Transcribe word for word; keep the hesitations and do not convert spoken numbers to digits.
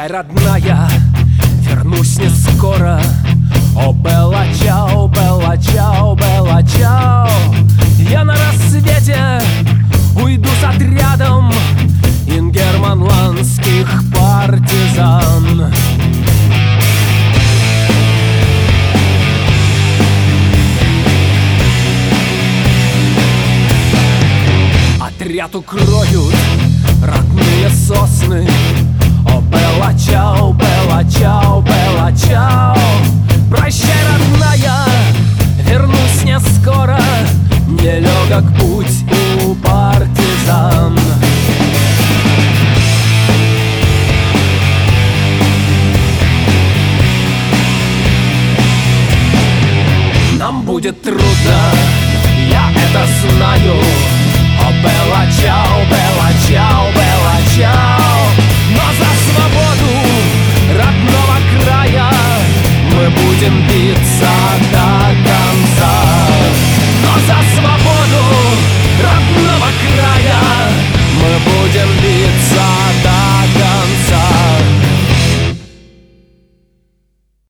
Прощай, родная, вернусь не скоро. О, Белла чао, Белла чао, Белла чао. Я на рассвете уйду с отрядом ингерманландских партизан. Отряд укроют родные сосны. О, Белла чао, Белла чао, Белла чао. Прощай, родная, вернусь не скоро. Нелегок путь у партизан. Нам будет трудно, я это знаю. О, Белла чао, Белла чао, Белла чао. Но за свободу родного края мы будем биться до конца.